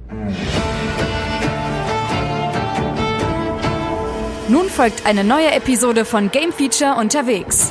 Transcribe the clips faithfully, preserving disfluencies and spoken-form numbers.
Nun folgt eine neue Episode von Game Feature unterwegs.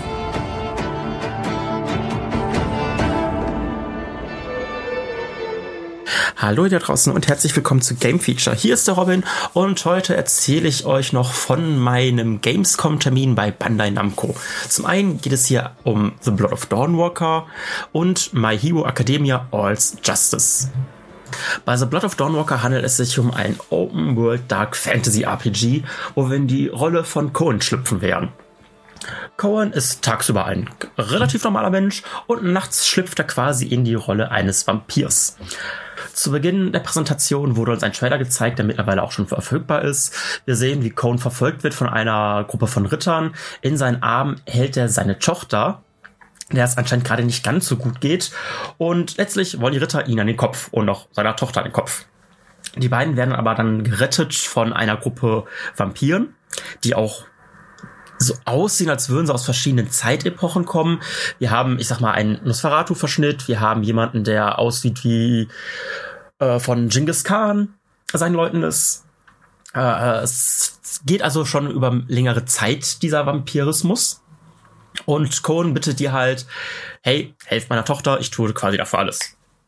Hallo ihr da draußen und herzlich willkommen zu Game Feature. Hier ist der Robin und heute erzähle ich euch noch von meinem Gamescom-Termin bei Bandai Namco. Zum einen geht es hier um The Blood of Dawnwalker und My Hero Academia All's Justice. Bei The Blood of Dawnwalker handelt es sich um ein Open-World Dark Fantasy R P G, wo wir in die Rolle von Cohen schlüpfen werden. Cohen ist tagsüber ein relativ normaler Mensch und nachts schlüpft er quasi in die Rolle eines Vampirs. Zu Beginn der Präsentation wurde uns ein Trailer gezeigt, der mittlerweile auch schon verfügbar ist. Wir sehen, wie Cohen verfolgt wird von einer Gruppe von Rittern. In seinen Armen hält er seine Tochter, der es anscheinend gerade nicht ganz so gut geht. Und letztlich wollen die Ritter ihn an den Kopf und auch seiner Tochter an den Kopf. Die beiden werden aber dann gerettet von einer Gruppe Vampiren, die auch so aussehen, als würden sie aus verschiedenen Zeitepochen kommen. Wir haben, ich sag mal, einen Nosferatu-Verschnitt. Wir haben jemanden, der aussieht wie äh, von Genghis Khan seinen Leuten ist. Äh, es geht also schon über längere Zeit, dieser Vampirismus. Und Cohen bittet dir halt, hey, helft meiner Tochter, ich tue quasi dafür alles.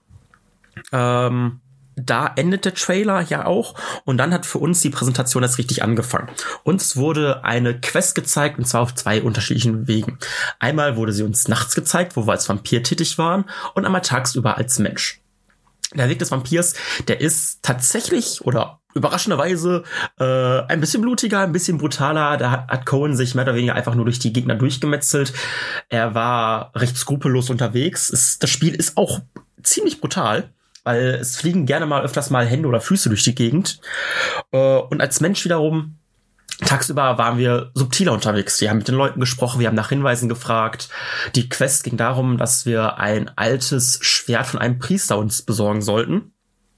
Ähm, da endet der Trailer ja auch und dann hat für uns die Präsentation erst richtig angefangen. Uns wurde eine Quest gezeigt und zwar auf zwei unterschiedlichen Wegen. Einmal wurde sie uns nachts gezeigt, wo wir als Vampir tätig waren und einmal tagsüber als Mensch. Der Weg des Vampirs, der ist tatsächlich oder überraschenderweise äh, ein bisschen blutiger, ein bisschen brutaler. Da hat, hat Cohen sich mehr oder weniger einfach nur durch die Gegner durchgemetzelt. Er war recht skrupellos unterwegs. Es, das Spiel ist auch ziemlich brutal, weil es fliegen gerne mal öfters mal Hände oder Füße durch die Gegend. Äh, und als Mensch wiederum, tagsüber waren wir subtiler unterwegs. Wir haben mit den Leuten gesprochen, wir haben nach Hinweisen gefragt. Die Quest ging darum, dass wir ein altes Schwert von einem Priester uns besorgen sollten.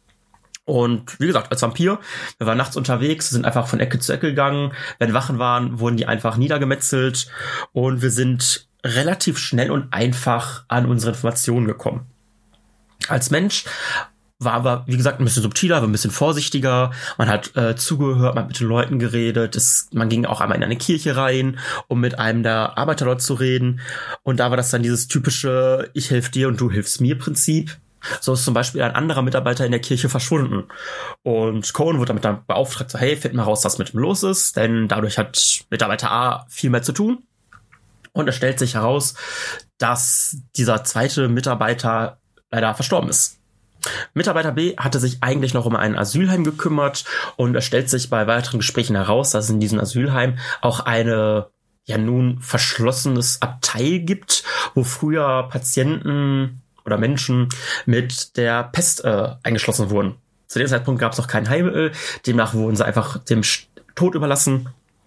Und wie gesagt, als Vampir, wir waren nachts unterwegs, sind einfach von Ecke zu Ecke gegangen. Wenn Wachen waren, wurden die einfach niedergemetzelt. Und wir sind relativ schnell und einfach an unsere Informationen gekommen. Als Mensch war aber, wie gesagt, ein bisschen subtiler, ein bisschen vorsichtiger. Man hat äh, zugehört, man hat mit den Leuten geredet. Es, man ging auch einmal in eine Kirche rein, um mit einem der Arbeiter dort zu reden. Und da war das dann dieses typische Ich helfe dir und du hilfst mir Prinzip. So ist zum Beispiel ein anderer Mitarbeiter in der Kirche verschwunden. Und Cohen wurde damit dann beauftragt, so, hey, find mal raus, was mit ihm los ist. Denn dadurch hat Mitarbeiter A viel mehr zu tun. Und es stellt sich heraus, dass dieser zweite Mitarbeiter leider verstorben ist. Mitarbeiter B hatte sich eigentlich noch um ein Asylheim gekümmert und es stellt sich bei weiteren Gesprächen heraus, dass es in diesem Asylheim auch eine ja nun verschlossenes Abteil gibt, wo früher Patienten oder Menschen mit der Pest äh, eingeschlossen wurden. Zu dem Zeitpunkt gab es noch kein Heilmittel, demnach wurden sie einfach dem Tod überlassen.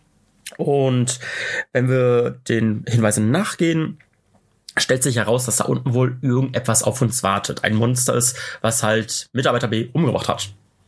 Und wenn wir den Hinweisen nachgehen, stellt sich heraus, dass da unten wohl irgendetwas auf uns wartet. Ein Monster ist, was halt Mitarbeiter B umgebracht hat.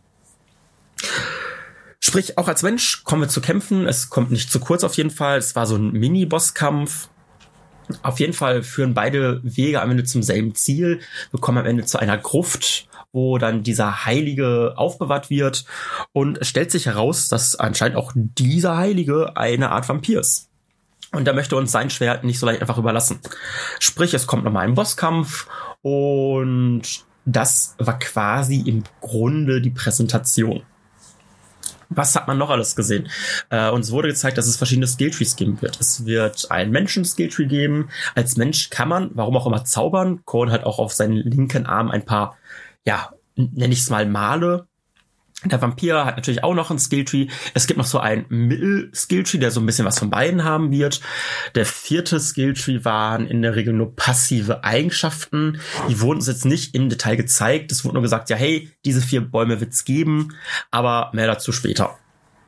Sprich, auch als Mensch kommen wir zu kämpfen. Es kommt nicht zu kurz auf jeden Fall. Es war so ein Mini-Bosskampf. Auf jeden Fall führen beide Wege am Ende zum selben Ziel. Wir kommen am Ende zu einer Gruft, wo dann dieser Heilige aufbewahrt wird. Und es stellt sich heraus, dass anscheinend auch dieser Heilige eine Art Vampir ist. Und er möchte uns sein Schwert nicht so leicht einfach überlassen. Sprich, es kommt nochmal ein Bosskampf und das war quasi im Grunde die Präsentation. Was hat man noch alles gesehen? Äh, uns wurde gezeigt, dass es verschiedene Skilltrees geben wird. Es wird einen Menschen-Skilltree geben. Als Mensch kann man, warum auch immer, zaubern. Cohen hat auch auf seinen linken Arm ein paar, ja, nenne ich es mal Male. Der Vampir hat natürlich auch noch einen Skilltree. Es gibt noch so einen Mittel-Skilltree, der so ein bisschen was von beiden haben wird. Der vierte Skilltree waren in der Regel nur passive Eigenschaften. Die wurden uns jetzt nicht im Detail gezeigt. Es wurde nur gesagt, ja hey, diese vier Bäume wird's geben, aber mehr dazu später.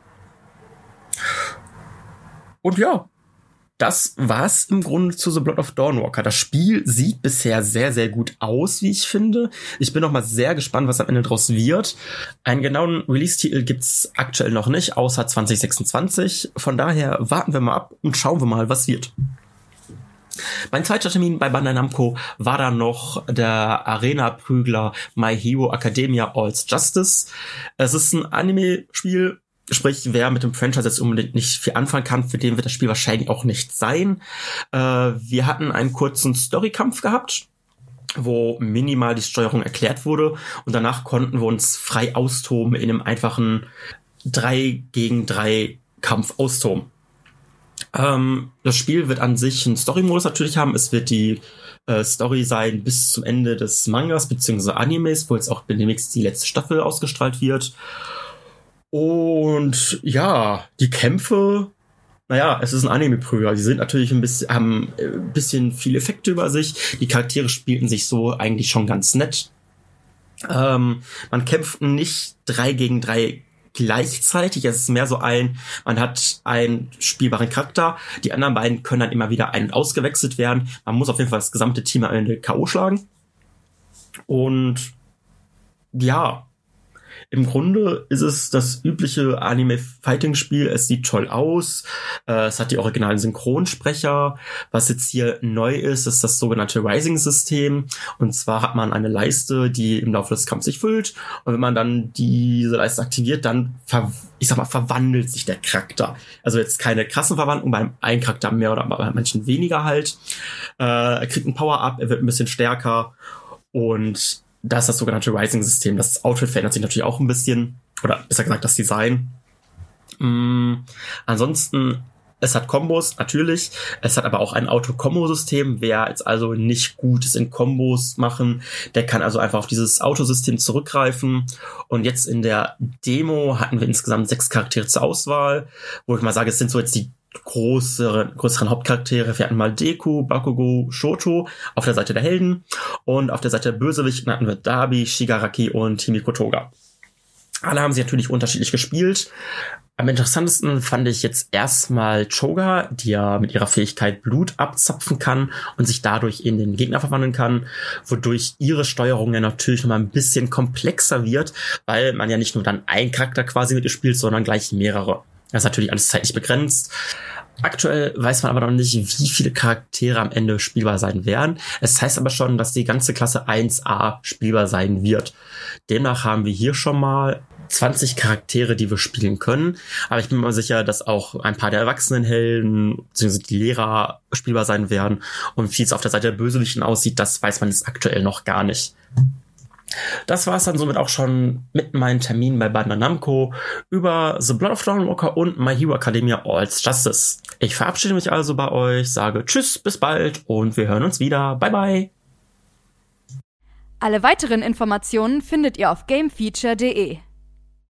Und ja, das war's im Grunde zu The Blood of Dawnwalker. Das Spiel sieht bisher sehr, sehr gut aus, wie ich finde. Ich bin noch mal sehr gespannt, was am Ende draus wird. Einen genauen Release-Titel gibt's aktuell noch nicht, außer zwanzig sechsundzwanzig. Von daher warten wir mal ab und schauen wir mal, was wird. Mein zweiter Termin bei Bandai Namco war dann noch der Arena-Prügler My Hero Academia All's Justice. Es ist ein Anime-Spiel, sprich, wer mit dem Franchise jetzt unbedingt nicht viel anfangen kann, für den wird das Spiel wahrscheinlich auch nicht sein. Äh, wir hatten einen kurzen Storykampf gehabt, wo minimal die Steuerung erklärt wurde und danach konnten wir uns frei austoben in einem einfachen drei gegen drei Kampf austoben. Ähm, das Spiel wird an sich einen Story-Modus natürlich haben. Es wird die äh, Story sein bis zum Ende des Mangas bzw. Animes, wo jetzt auch demnächst die letzte Staffel ausgestrahlt wird. Und ja, die Kämpfe, naja, es ist ein Anime-Prüger. Die sind natürlich ein bisschen, haben ein bisschen viele Effekte über sich. Die Charaktere spielten sich so eigentlich schon ganz nett. Ähm, man kämpft nicht drei gegen drei gleichzeitig. Es ist mehr so ein, man hat einen spielbaren Charakter. Die anderen beiden können dann immer wieder ein- und ausgewechselt werden. Man muss auf jeden Fall das gesamte Team am Ende K O schlagen. Und ja, im Grunde ist es das übliche Anime-Fighting-Spiel. Es sieht toll aus. Äh, es hat die originalen Synchronsprecher. Was jetzt hier neu ist, ist das sogenannte Rising-System. Und zwar hat man eine Leiste, die im Laufe des Kampfes sich füllt. Und wenn man dann diese Leiste aktiviert, dann, ver- ich sag mal, verwandelt sich der Charakter. Also jetzt keine krassen Verwandlungen, bei einem Charakter mehr oder bei manchen weniger halt. Äh, er kriegt ein Power-Up, er wird ein bisschen stärker. Und das ist das sogenannte Rising-System. Das Outfit verändert sich natürlich auch ein bisschen. Oder besser gesagt, das Design. Mm, ansonsten, es hat Kombos, natürlich. Es hat aber auch ein Auto-Kombo-System. Wer jetzt also nicht gut ist in Kombos machen, der kann also einfach auf dieses Autosystem zurückgreifen. Und jetzt in der Demo hatten wir insgesamt sechs Charaktere zur Auswahl. Wo ich mal sage, es sind so jetzt die größeren, größeren Hauptcharaktere. Wir hatten mal Deku, Bakugo, Shoto auf der Seite der Helden und auf der Seite der Bösewichten hatten wir Dabi, Shigaraki und Himiko Toga. Alle haben sie natürlich unterschiedlich gespielt. Am interessantesten fand ich jetzt erstmal Choga, die ja mit ihrer Fähigkeit Blut abzapfen kann und sich dadurch in den Gegner verwandeln kann, wodurch ihre Steuerung ja natürlich nochmal ein bisschen komplexer wird, weil man ja nicht nur dann einen Charakter quasi mit ihr spielt, sondern gleich mehrere. Das ist natürlich alles zeitlich begrenzt. Aktuell weiß man aber noch nicht, wie viele Charaktere am Ende spielbar sein werden. Es heißt aber schon, dass die ganze Klasse eins a spielbar sein wird. Demnach haben wir hier schon mal zwanzig Charaktere, die wir spielen können. Aber ich bin mir sicher, dass auch ein paar der Erwachsenenhelden bzw. die Lehrer spielbar sein werden. Und wie es auf der Seite der Bösewichten aussieht, das weiß man jetzt aktuell noch gar nicht. Das war es dann somit auch schon mit meinen Terminen bei Bandai Namco über The Blood of Dawnwalker und My Hero Academia All's Justice. Ich verabschiede mich also bei euch, sage Tschüss, bis bald und wir hören uns wieder. Bye bye. Alle weiteren Informationen findet ihr auf gamefeature punkt de.